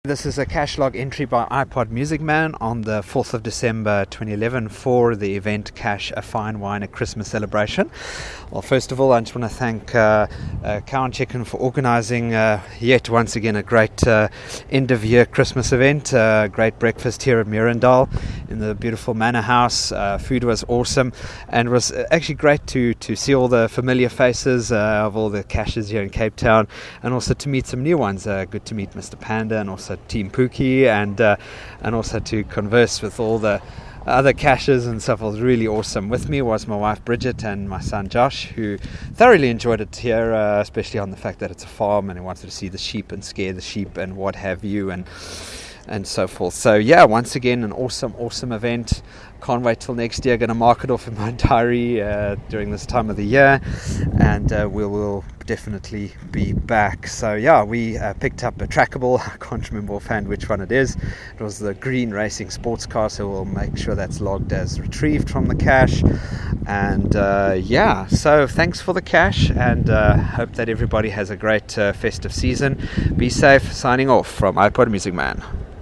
This is a cash log entry by iPod Music Man on the 4th of December 2011 for the event Cash a Fine Wine at Christmas Celebration. Well, first of all, I just want to thank Cow and Chicken for organising yet once again a great end of year Christmas event. Great breakfast here at Mirandal in the beautiful Manor House. Food was awesome, and it was actually great to see all the familiar faces of all the Cashes here in Cape Town, and also to meet some new ones. Good to meet Mr. Panda and also Team Pookie, and also to converse with all the other Cashes and stuff. It was really awesome. With me was my wife Bridget and my son Josh, who thoroughly enjoyed it here, especially on the fact that it's a farm and he wanted to see the sheep and scare the sheep and what have you, and so forth. So yeah, once again an awesome event. Can't wait till next year. Going to mark it off in my diary during this time of the year, and we will definitely be back. So yeah, we picked up a trackable. I can't remember offhand which one it is. It was the green racing sports car, so we'll make sure that's logged as retrieved from the cache. And yeah, so thanks for the cache, and hope that everybody has a great festive season. Be safe. Signing off from iPod Music Man.